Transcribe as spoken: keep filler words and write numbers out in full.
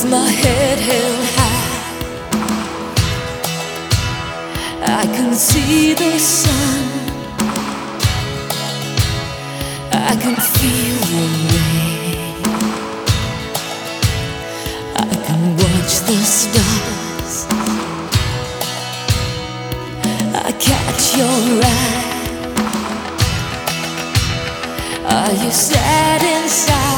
with my head held high, I can see the sun, I can feel the rain, I can watch the stars, I catch your eye. Are you sad inside?